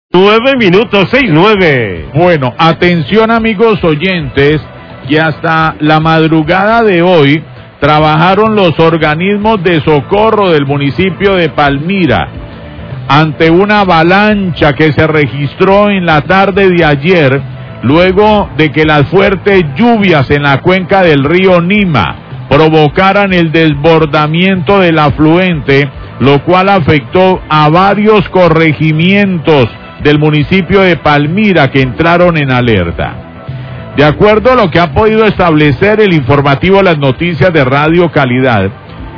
9 minutos, 6:09. Bueno, atención amigos oyentes, que hasta la madrugada de hoy trabajaron los organismos de socorro del municipio de Palmira ante una avalancha que se registró en la tarde de ayer, luego de que las fuertes lluvias en la cuenca del río Nima provocaran el desbordamiento del afluente, lo cual afectó a varios corregimientos del municipio de Palmira que entraron en alerta. De acuerdo a lo que ha podido establecer el informativo Las Noticias de Radio Calidad,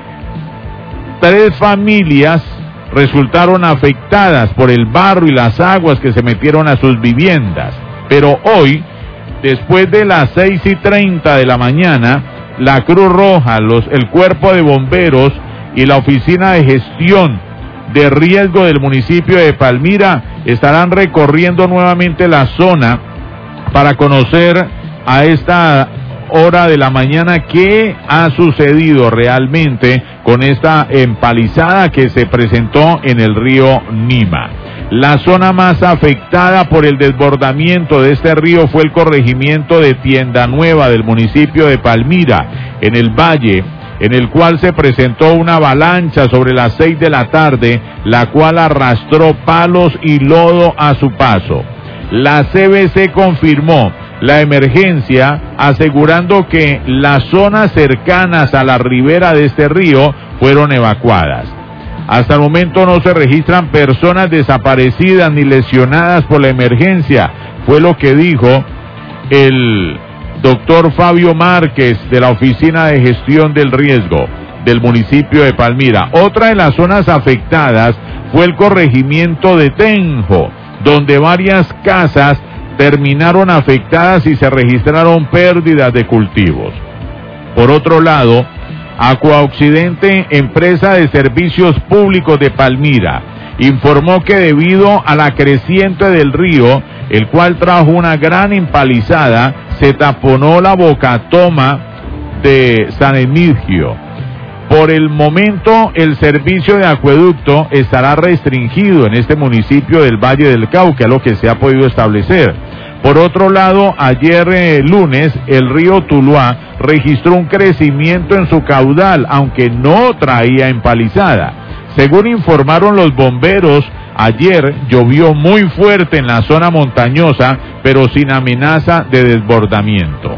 3 familias resultaron afectadas por el barro y las aguas que se metieron a sus viviendas. Pero hoy, después de las 6:30 de la mañana, la Cruz Roja, el Cuerpo de Bomberos y la Oficina de Gestión de Riesgo del municipio de Palmira estarán recorriendo nuevamente la zona para conocer a esta hora de la mañana qué ha sucedido realmente con esta empalizada que se presentó en el río Nima. La zona más afectada por el desbordamiento de este río fue el corregimiento de Tienda Nueva del municipio de Palmira, en el Valle, en el cual se presentó una avalancha sobre las 6 de la tarde, la cual arrastró palos y lodo a su paso. La CBC confirmó la emergencia, asegurando que las zonas cercanas a la ribera de este río fueron evacuadas. Hasta el momento no se registran personas desaparecidas ni lesionadas por la emergencia, fue lo que dijo el doctor Fabio Márquez de la Oficina de Gestión del Riesgo del municipio de Palmira. Otra de las zonas afectadas fue el corregimiento de Tenjo, donde varias casas terminaron afectadas y se registraron pérdidas de cultivos. Por otro lado, Acuaoccidente, empresa de servicios públicos de Palmira, informó que debido a la creciente del río, el cual trajo una gran empalizada, se taponó la bocatoma de San Emigdio. Por el momento, el servicio de acueducto estará restringido en este municipio del Valle del Cauca, lo que se ha podido establecer. Por otro lado, ayer lunes, el río Tuluá registró un crecimiento en su caudal, aunque no traía empalizada. Según informaron los bomberos, ayer llovió muy fuerte en la zona montañosa, pero sin amenaza de desbordamiento.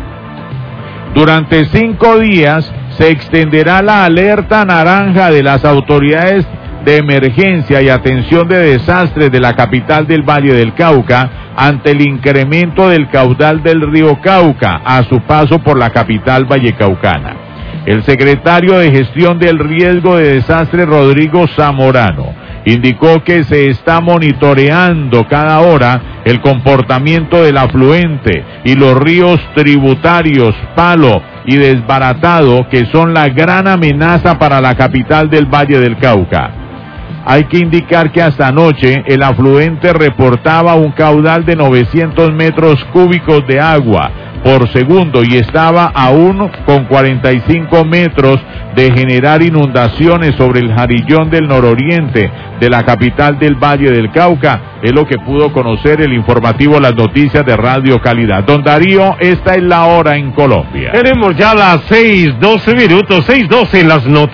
Durante 5 días se extenderá la alerta naranja de las autoridades de emergencia y atención de desastres de la capital del Valle del Cauca ante el incremento del caudal del río Cauca a su paso por la capital vallecaucana. El secretario de Gestión del Riesgo de Desastres, Rodrigo Zamorano, indicó que se está monitoreando cada hora el comportamiento del afluente y los ríos tributarios Palo y Desbaratado, que son la gran amenaza para la capital del Valle del Cauca. Hay que indicar que hasta anoche el afluente reportaba un caudal de 900 metros cúbicos de agua por segundo y estaba aún con 45 metros de generar inundaciones sobre el Jarillón del nororiente de la capital del Valle del Cauca. Es lo que pudo conocer el informativo Las Noticias de Radio Calidad. Don Darío, esta es la hora en Colombia. Tenemos ya las 6:12 minutos, 6:12 en las noticias.